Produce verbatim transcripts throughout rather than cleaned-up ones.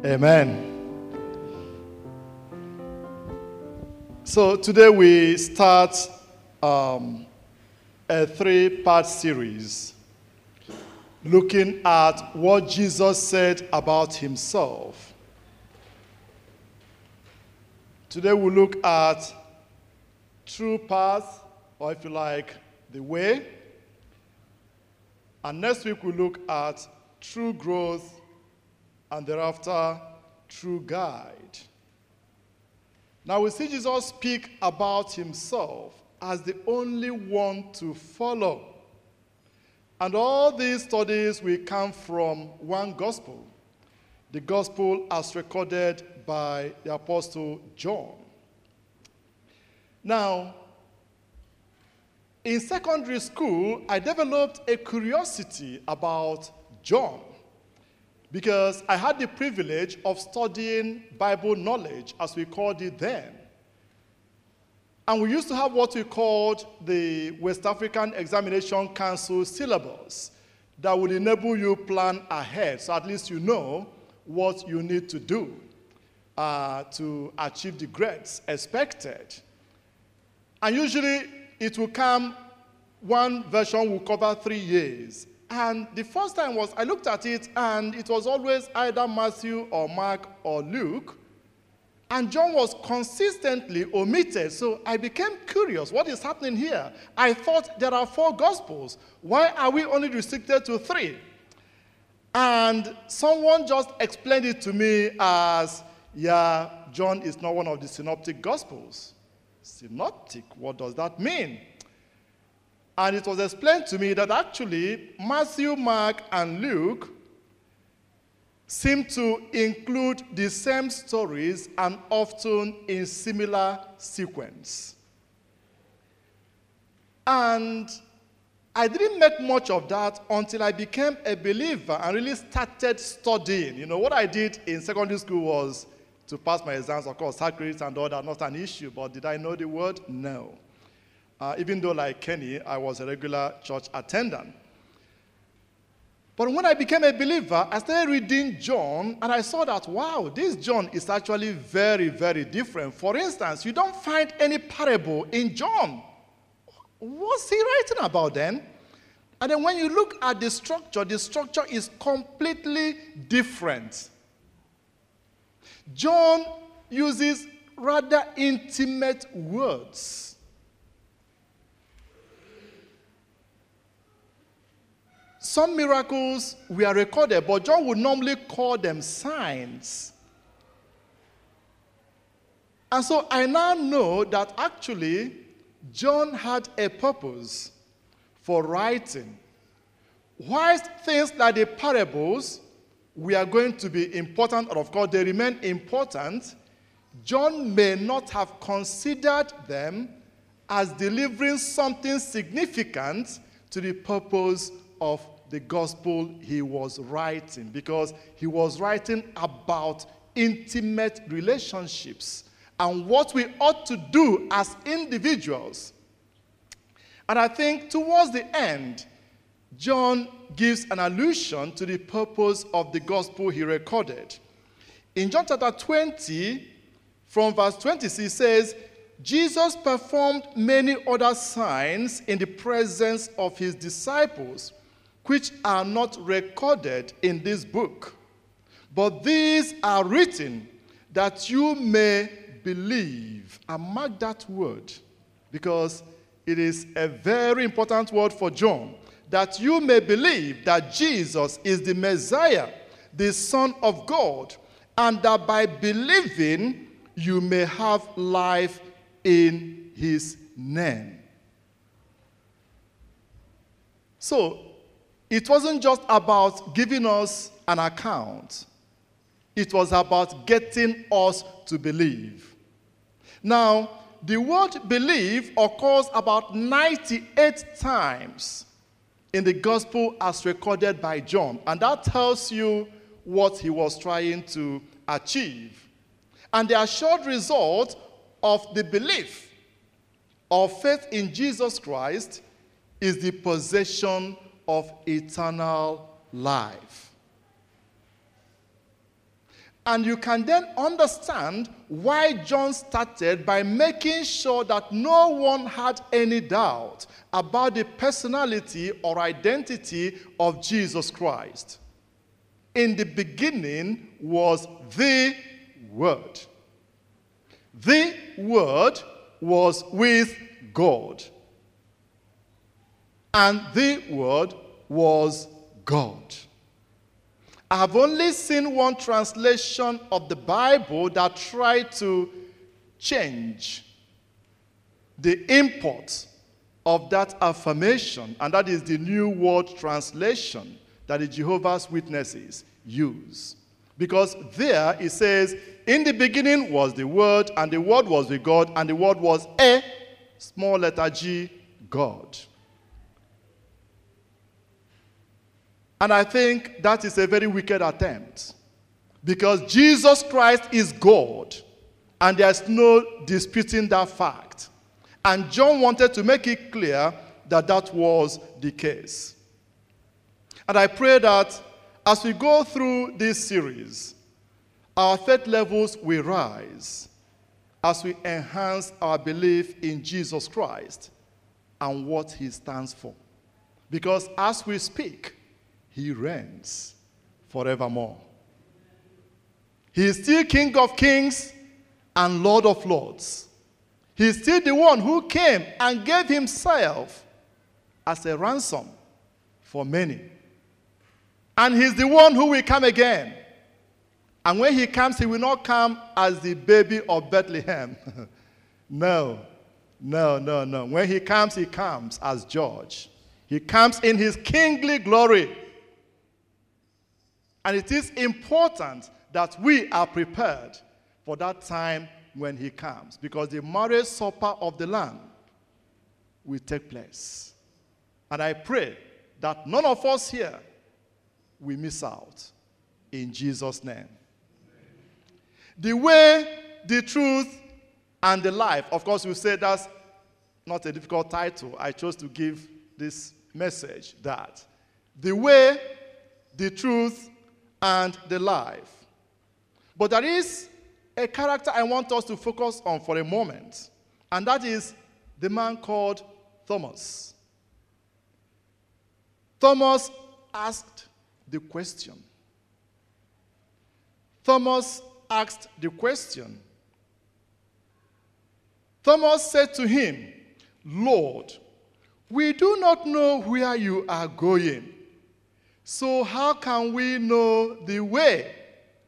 Amen. So today we start um, a three-part series looking at what Jesus said about himself. Today we'll look at true path, or if you like, the way. And next week we'll look at true growth, and thereafter, true guide. Now we see Jesus speak about himself as the only one to follow. And all these studies will come from one gospel, the gospel as recorded by the Apostle John. Now, in secondary school, I developed a curiosity about John, because I had the privilege of studying Bible knowledge, as we called it then. And we used to have what we called the West African Examination Council syllabus that would enable you plan ahead, so at least you know what you need to do uh, to achieve the grades expected. And usually it will come, one version will cover three years. And the first time was, I looked at it, and it was always either Matthew or Mark or Luke. And John was consistently omitted. So I became curious, what is happening here? I thought there are four gospels. Why are we only restricted to three? And someone just explained it to me as, yeah, John is not one of the synoptic gospels. Synoptic, what does that mean? And it was explained to me that actually Matthew, Mark, and Luke seem to include the same stories and often in similar sequence. And I didn't make much of that until I became a believer and really started studying. You know, what I did in secondary school was to pass my exams, of course, sacraments and all that, not an issue, but did I know the word? No. Uh, even though, like Kenny, I was a regular church attendant. But when I became a believer, I started reading John, and I saw that, wow, this John is actually very, very different. For instance, you don't find any parable in John. What's he writing about then? And then when you look at the structure, the structure is completely different. John uses rather intimate words. Some miracles were recorded, but John would normally call them signs. And so I now know that actually John had a purpose for writing. Whilst things like the parables were going to be important, and of course they remain important, John may not have considered them as delivering something significant to the purpose of the gospel he was writing, because he was writing about intimate relationships and what we ought to do as individuals. And I think towards the end, John gives an allusion to the purpose of the gospel he recorded. In John chapter twenty, from verse twenty-six, it says, Jesus performed many other signs in the presence of his disciples, which are not recorded in this book. But these are written that you may believe. And mark that word, because it is a very important word for John. That you may believe that Jesus is the Messiah, the Son of God, and that by believing you may have life in his name. So, it wasn't just about giving us an account. It was about getting us to believe. Now, the word believe occurs about ninety-eight times in the gospel as recorded by John. And that tells you what he was trying to achieve. And the assured result of the belief of faith in Jesus Christ is the possession of eternal life. And you can then understand why John started by making sure that no one had any doubt about the personality or identity of Jesus Christ. In the beginning was the Word. The Word was with God. And the Word was God. I have only seen one translation of the Bible that tried to change the import of that affirmation, and that is the New World Translation that the Jehovah's Witnesses use. Because there it says, in the beginning was the Word, and the Word was with God, and the Word was a small letter G, God. And I think that is a very wicked attempt, because Jesus Christ is God, and there's no disputing that fact. And John wanted to make it clear that that was the case. And I pray that as we go through this series, our faith levels will rise as we enhance our belief in Jesus Christ and what he stands for. Because as we speak, he reigns forevermore. He is still King of kings and Lord of lords. He is still the one who came and gave himself as a ransom for many. And he's the one who will come again. And when he comes, he will not come as the baby of Bethlehem. No, no, no, no. When he comes, he comes as judge. He comes in his kingly glory. And it is important that we are prepared for that time when he comes, because the marriage supper of the Lamb will take place. And I pray that none of us here will miss out. In Jesus' name. The way, the truth, and the life. Of course, we say that's not a difficult title. I chose to give this message that the way, the truth, and the life. But there is a character I want us to focus on for a moment, and that is the man called Thomas. Thomas asked the question. Thomas asked the question. Thomas said to him, Lord, we do not know where you are going. So how can we know the way?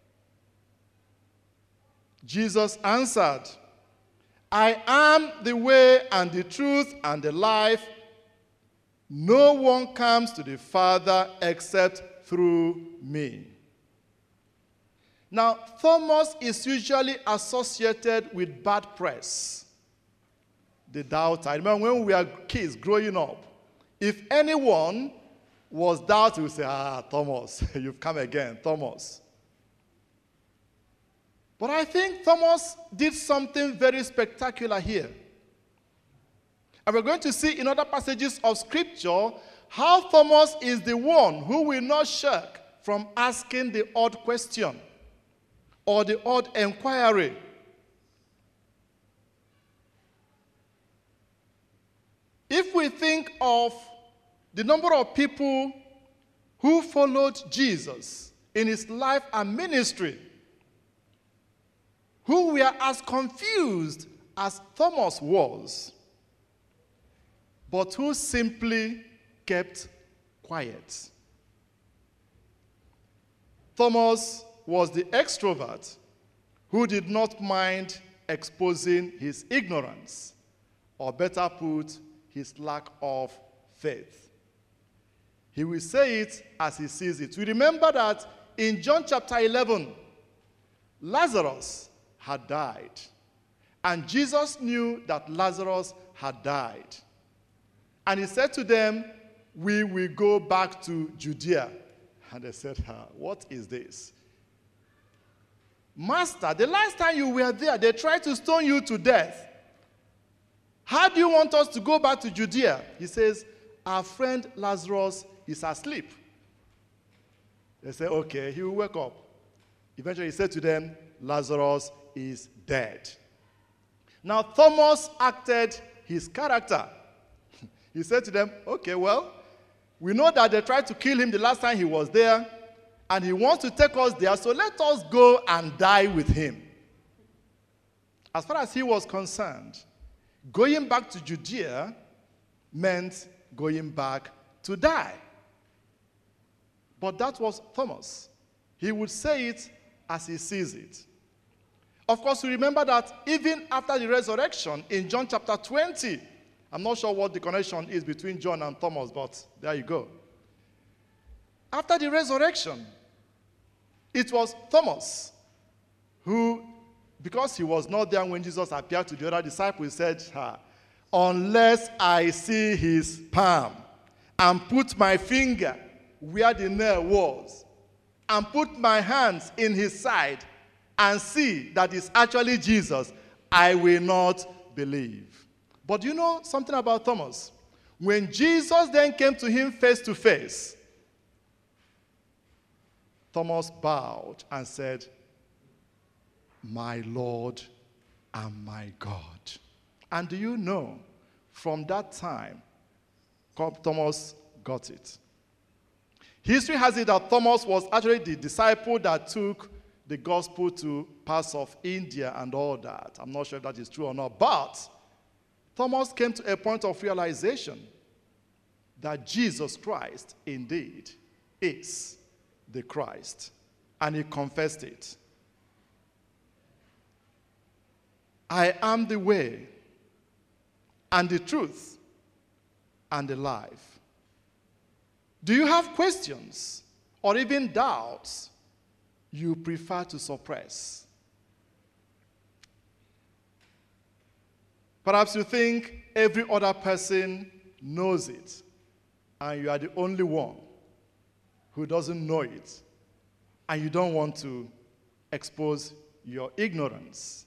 Jesus answered, I am the way and the truth and the life. No one comes to the Father except through me. Now, Thomas is usually associated with bad press. The doubter. I remember when we were kids growing up, if anyone was doubting, we say, ah, Thomas, you've come again, Thomas. But I think Thomas did something very spectacular here. And we're going to see in other passages of Scripture how Thomas is the one who will not shirk from asking the odd question or the odd inquiry. If we think of the number of people who followed Jesus in his life and ministry, who were as confused as Thomas was, but who simply kept quiet. Thomas was the extrovert who did not mind exposing his ignorance, or better put, his lack of faith. He will say it as he sees it. We remember that in John chapter eleven, Lazarus had died. And Jesus knew that Lazarus had died. And he said to them, we will go back to Judea. And they said, ah, what is this? Master, the last time you were there, they tried to stone you to death. How do you want us to go back to Judea? He says, our friend Lazarus is asleep. They say, okay, he will wake up. Eventually he said to them, Lazarus is dead. Now Thomas acted his character. He said to them, okay, well, we know that they tried to kill him the last time he was there, and he wants to take us there, so let us go and die with him. As far as he was concerned, going back to Judea meant going back to die. But that was Thomas. He would say it as he sees it. Of course, we remember that even after the resurrection in John chapter twenty, I'm not sure what the connection is between John and Thomas, but there you go. After the resurrection, it was Thomas who, because he was not there when Jesus appeared to the other disciples, said, ah, unless I see his palm and put my finger where the nail was and put my hands in his side and see that it's actually Jesus, I will not believe. But you know something about Thomas? When Jesus then came to him face to face, Thomas bowed and said, my Lord and my God. And do you know, from that time, Thomas got it. History has it that Thomas was actually the disciple that took the gospel to parts of India and all that. I'm not sure if that is true or not, but Thomas came to a point of realization that Jesus Christ indeed is the Christ, and he confessed it. I am the way and the truth and the life. Do you have questions or even doubts you prefer to suppress? Perhaps you think every other person knows it, and you are the only one who doesn't know it, and you don't want to expose your ignorance.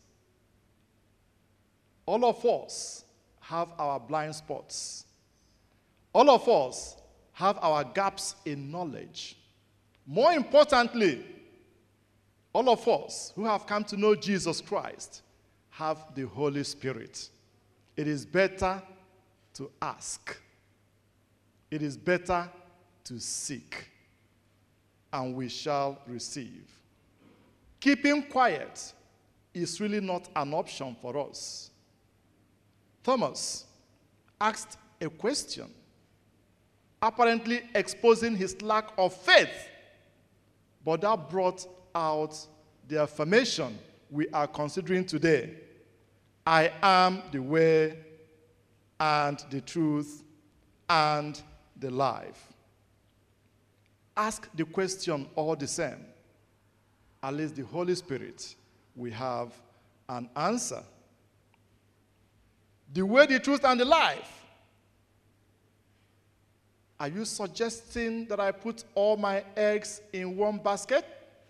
All of us have our blind spots. All of us have our gaps in knowledge. More importantly, all of us who have come to know Jesus Christ have the Holy Spirit. It is better to ask. It is better to seek, and we shall receive. Keeping quiet is really not an option for us. Thomas asked a question, apparently exposing his lack of faith, but that brought out the affirmation we are considering today. I am the way and the truth and the life. Ask the question all the same. At least the Holy Spirit will have an answer. The way, the truth, and the life. Are you suggesting that I put all my eggs in one basket?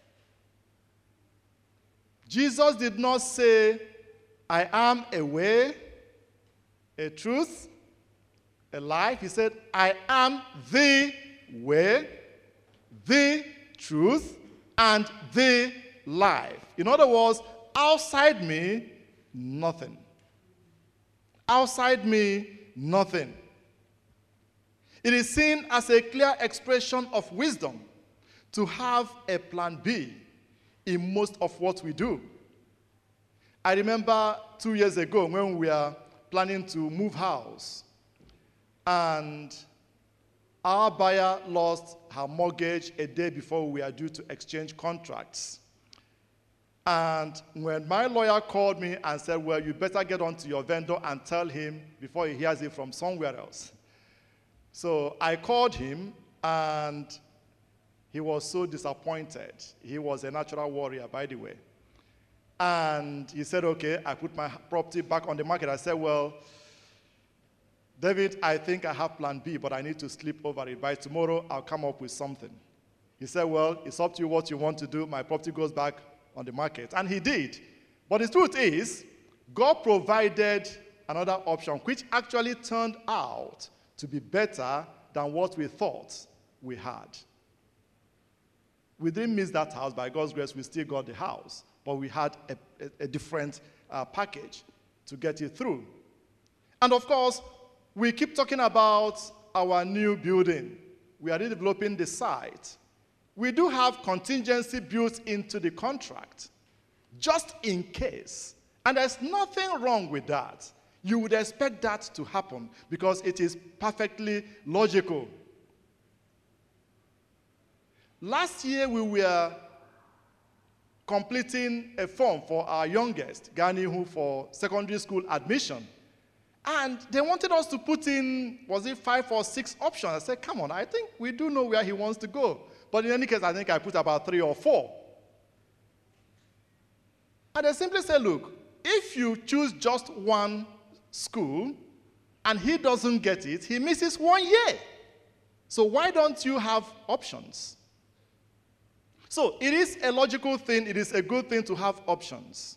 Jesus did not say, I am a way, a truth, a life. He said, I am the way, the truth, and the life. In other words, outside me, nothing. Outside me, nothing. It is seen as a clear expression of wisdom to have a plan B in most of what we do. I remember two years ago when we were planning to move house, and our buyer lost her mortgage a day before we were due to exchange contracts. And when my lawyer called me and said, well, you better get on to your vendor and tell him before he hears it from somewhere else. So I called him, and he was so disappointed. He was a natural warrior, by the way. And he said, okay, I put my property back on the market. I said, well, David, I think I have plan B, but I need to sleep over it. By tomorrow, I'll come up with something. He said, well, it's up to you what you want to do. My property goes back on the market. And he did. But the truth is, God provided another option, which actually turned out to be better than what we thought we had. We didn't miss that house. By God's grace, we still got the house. But we had a, a, a different uh, package to get it through. And of course, we keep talking about our new building. We are redeveloping the site. We do have contingency built into the contract, just in case. And there's nothing wrong with that. You would expect that to happen because it is perfectly logical. Last year, we were completing a form for our youngest, Ganihu, for secondary school admission. And they wanted us to put in, was it five or six options? I said, come on, I think we do know where he wants to go. But in any case, I think I put about three or four. And they simply said, look, if you choose just one school and he doesn't get it, he misses one year. So why don't you have options? So it is a logical thing. It is a good thing to have options.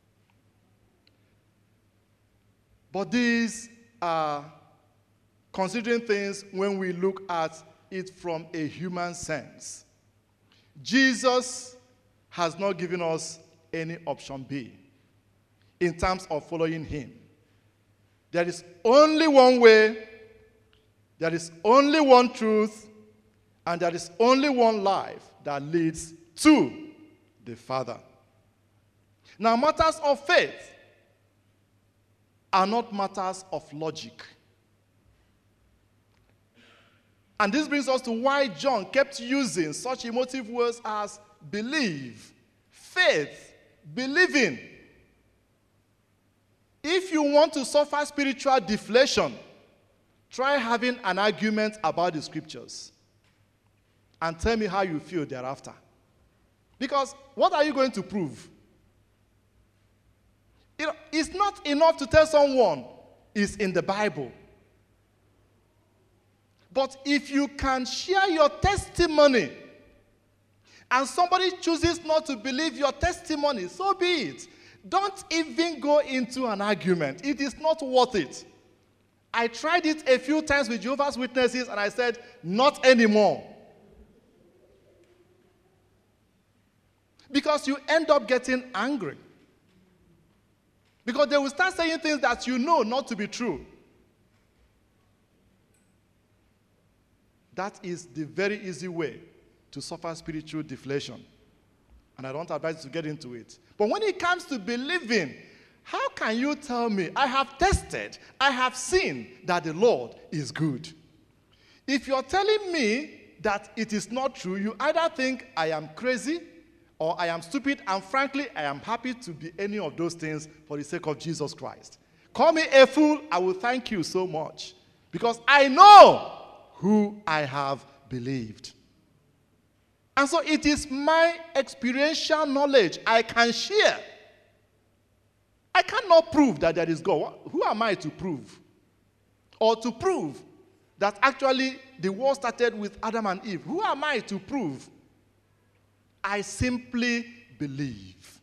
But these are considering things when we look at it from a human sense. Jesus has not given us any option B in terms of following him. There is only one way, there is only one truth, and there is only one life that leads to the Father. Now, matters of faith are not matters of logic. And this brings us to why John kept using such emotive words as believe, faith, believing. If you want to suffer spiritual deflation, try having an argument about the scriptures and tell me how you feel thereafter. Because what are you going to prove? You know, it's not enough to tell someone it's in the Bible. But if you can share your testimony and somebody chooses not to believe your testimony, so be it. Don't even go into an argument. It is not worth it. I tried it a few times with Jehovah's Witnesses and I said, not anymore. Because you end up getting angry. Because they will start saying things that you know not to be true. That is the very easy way to suffer spiritual deflation. And I don't advise you to get into it. But when it comes to believing, how can you tell me, I have tested, I have seen that the Lord is good? If you're telling me that it is not true, you either think I am crazy or I am stupid, and frankly, I am happy to be any of those things for the sake of Jesus Christ. Call me a fool, I will thank you so much, because I know who I have believed. And so it is my experiential knowledge I can share. I cannot prove that there is God. Who am I to prove? Or to prove that actually the world started with Adam and Eve. Who am I to prove? I simply believe.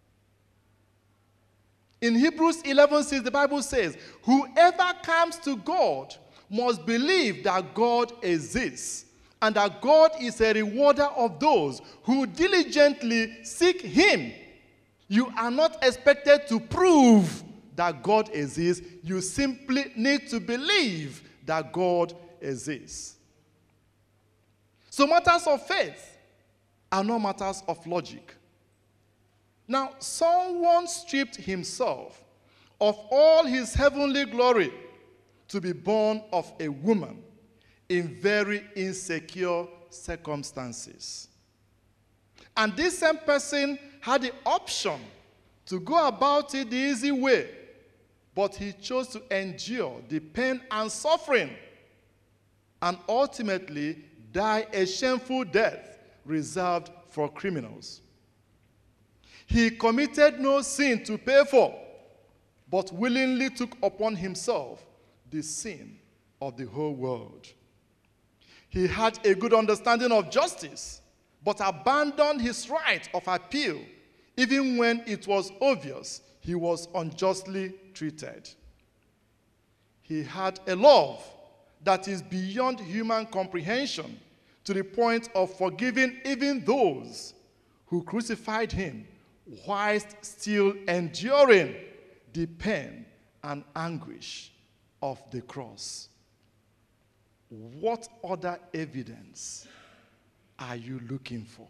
In Hebrews eleven six, the Bible says, whoever comes to God must believe that God exists and that God is a rewarder of those who diligently seek him. You are not expected to prove that God exists. You simply need to believe that God exists. So matters of faith are not matters of logic. Now, someone stripped himself of all his heavenly glory to be born of a woman in very insecure circumstances. And this same person had the option to go about it the easy way, but he chose to endure the pain and suffering and ultimately die a shameful death reserved for criminals. He committed no sin to pay for, but willingly took upon himself the sin of the whole world. He had a good understanding of justice, but abandoned his right of appeal, even when it was obvious he was unjustly treated. He had a love that is beyond human comprehension, to the point of forgiving even those who crucified him, whilst still enduring the pain and anguish of the cross. What other evidence are you looking for?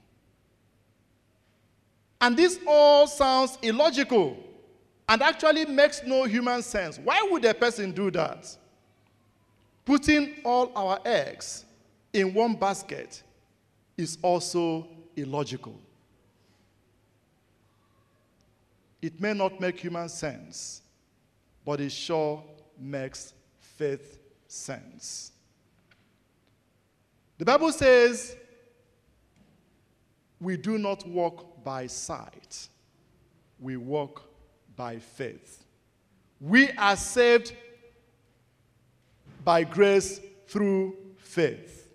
And this all sounds illogical and actually makes no human sense. Why would a person do that? Putting all our eggs in one basket is also illogical. It may not make human sense, but it sure makes faith sense. The Bible says we do not walk by sight, we walk by faith. We are saved by grace through faith.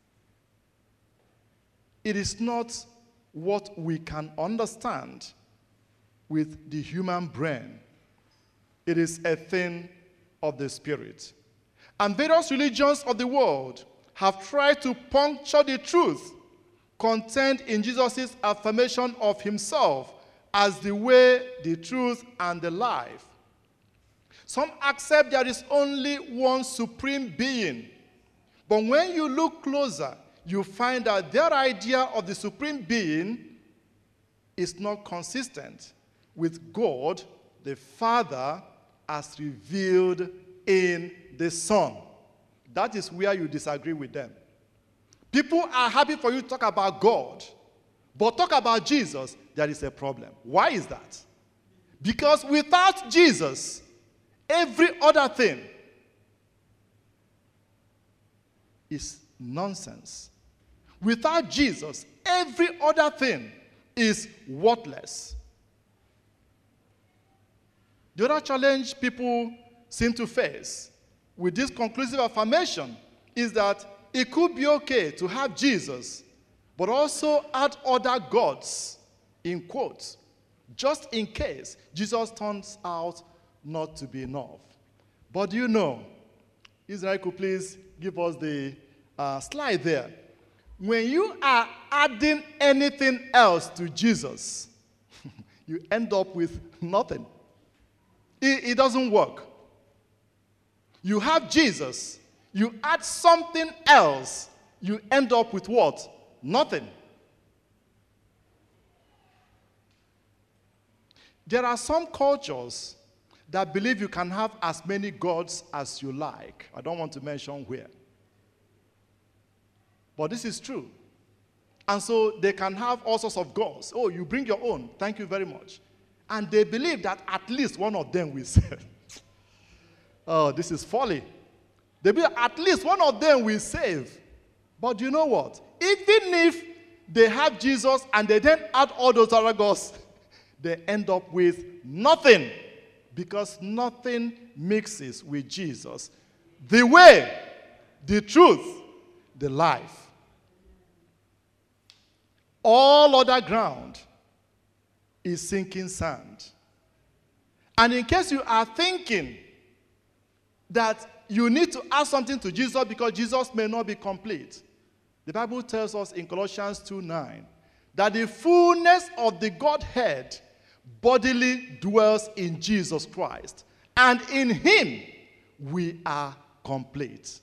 It is not what we can understand with the human brain. It is a thing of the Spirit. And various religions of the world have tried to puncture the truth contained in Jesus' affirmation of himself as the way, the truth, and the life. Some accept there is only one supreme being. But when you look closer, you find that their idea of the supreme being is not consistent with God, the Father, as revealed in the Son. That is where you disagree with them. People are happy for you to talk about God, but talk about Jesus, there is a problem. Why is that? Because without Jesus, every other thing is nonsense. Without Jesus, every other thing is worthless. The other challenge people seem to face with this conclusive affirmation is that it could be okay to have Jesus, but also add other gods, in quotes, just in case Jesus turns out not to be enough. But you know, Israel, could please give us the uh, slide there. When you are adding anything else to Jesus, you end up with nothing. It, it doesn't work. You have Jesus, you add something else, you end up with what? Nothing. There are some cultures that believe you can have as many gods as you like. I don't want to mention where. But this is true. And so they can have all sorts of gods. Oh, you bring your own. Thank you very much. And they believe that at least one of them will save. Oh, this is folly. They believe at least one of them will save. But you know what? Even if they have Jesus and they then add all those other gods, they end up with nothing. Because nothing mixes with Jesus. The way, the truth, the life. All other ground is sinking sand. And in case you are thinking that you need to add something to Jesus because Jesus may not be complete, the Bible tells us in Colossians two nine that the fullness of the Godhead bodily dwells in Jesus Christ, and in him we are complete.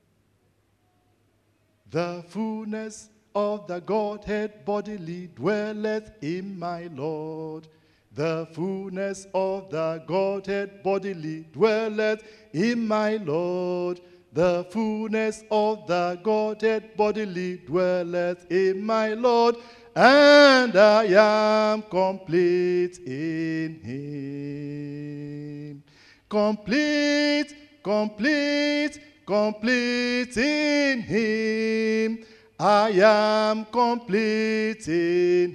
The fullness of the Godhead bodily dwelleth in my Lord. The fullness of the Godhead bodily dwelleth in my Lord. The fullness of the Godhead bodily dwelleth in my Lord. And I am complete in him. Complete, complete, complete in him. I am complete in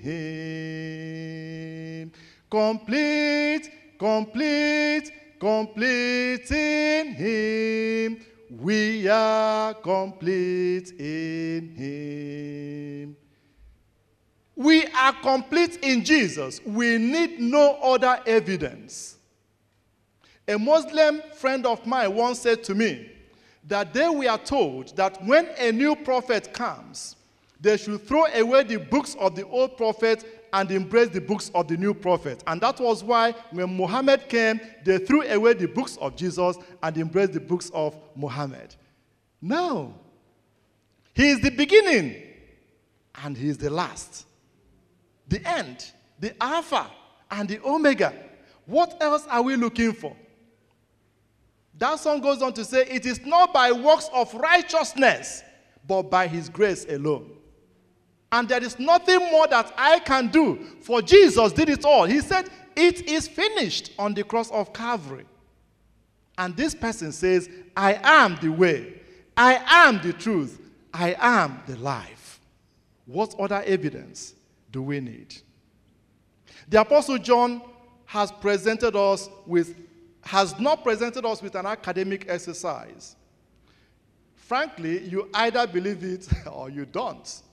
him. Complete, complete, complete in him. We are complete in him. We are complete in Jesus. We need no other evidence. A Muslim friend of mine once said to me that they were told that when a new prophet comes, they should throw away the books of the old prophet and embrace the books of the new prophet. And that was why when Muhammad came, they threw away the books of Jesus and embraced the books of Muhammad. No. He is the beginning and he is the last. The end, the Alpha and the Omega. What else are we looking for? That song goes on to say, it is not by works of righteousness, but by his grace alone. And there is nothing more that I can do, for Jesus did it all. He said, it is finished on the cross of Calvary. And this person says, I am the way, I am the truth, I am the life. What other evidence do we need? The Apostle John has presented us with, has not presented us with an academic exercise. Frankly, you either believe it or you don't.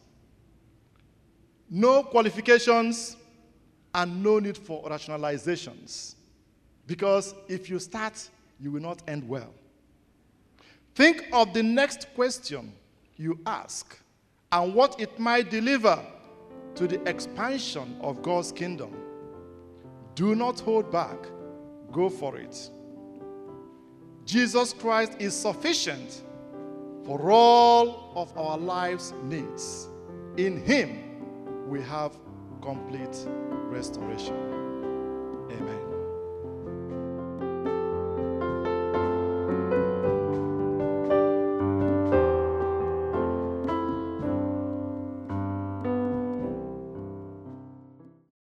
No qualifications and no need for rationalizations. Because if you start, you will not end well. Think of the next question you ask and what it might deliver to the expansion of God's kingdom. Do not hold back. Go for it. Jesus Christ is sufficient for all of our life's needs. In him, we have complete restoration.